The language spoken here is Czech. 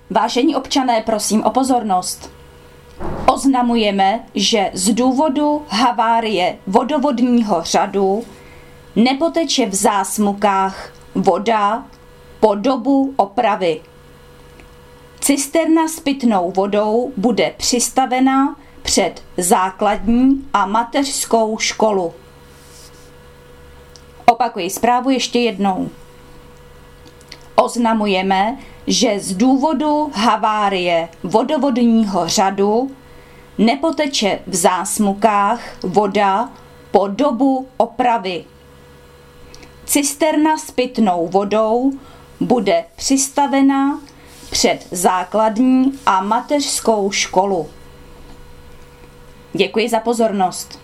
Vážení občané, prosím o pozornost. Oznamujeme, že z důvodu havárie vodovodního řadu nepoteče v zásmukách voda po dobu opravy. Cisterna s pitnou vodou bude přistavena před základní a mateřskou školu. Opakuji zprávu ještě jednou. Oznamujeme, že z důvodu havárie vodovodního řadu nepoteče v zásmukách voda po dobu opravy. Cisterna s pitnou vodou bude přistavena před základní a mateřskou školu. Děkuji za pozornost.